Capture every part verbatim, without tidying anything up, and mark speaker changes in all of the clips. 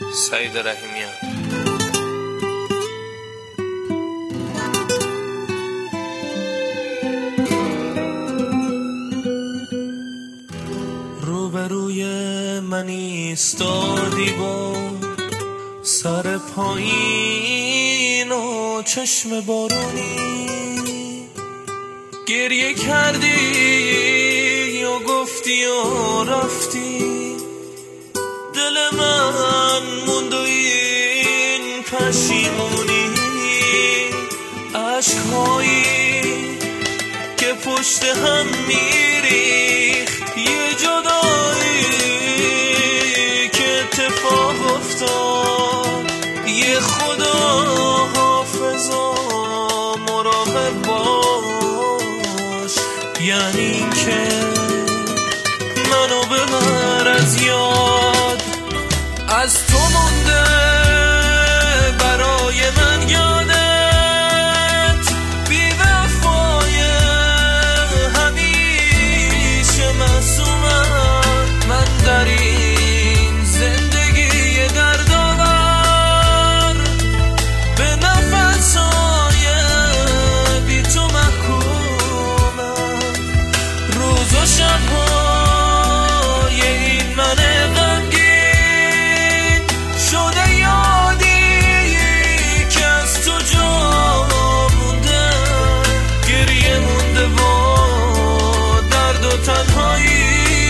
Speaker 1: سعید رحیمیان. روبروی من ایستادی با سر پایین و چشم بارونی، گریه کردی و گفتی و رفتی، دل من موند و این پشیمونی، عشقهایی که پشت هم میریخت، یه جدایی که اتفاق افتاد، یه خدا حافظا مراقب باش، یعنی این که منو ببر از یاد، از تو مونده برای من یادت، بی وفای همیشه معصومم، من در این زندگی دردآور به نفس‌های بی تو محکومم، روز و شب‌های این من غمگین شده یادی که از تو جا مونده، گریه مونده و درد و تنهایی،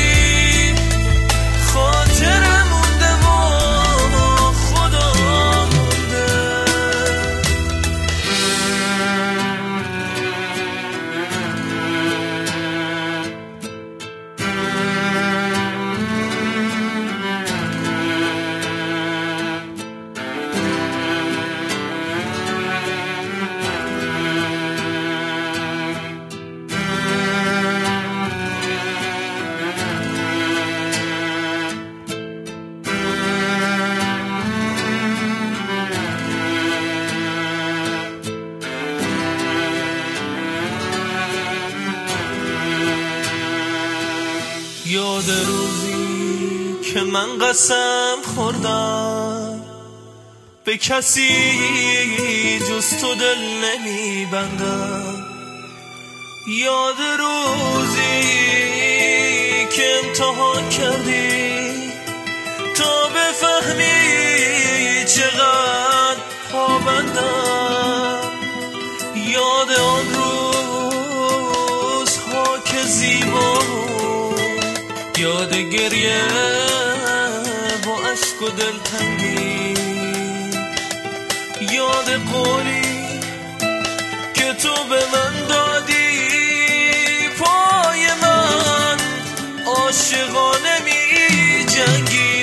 Speaker 1: خاطره مونده و خدا مونده. یاد روزی که من قسم خوردم به کسی جز تو دل نمیبندم، یاد روزی که امتحان کردی تا بفهمی چقدر پابندم، یاد آن روزها که زیبا، یاد گریه با عشق و دلتنگی، یاد قولی که تو به من دادی، پای من عاشقانه می جنگی.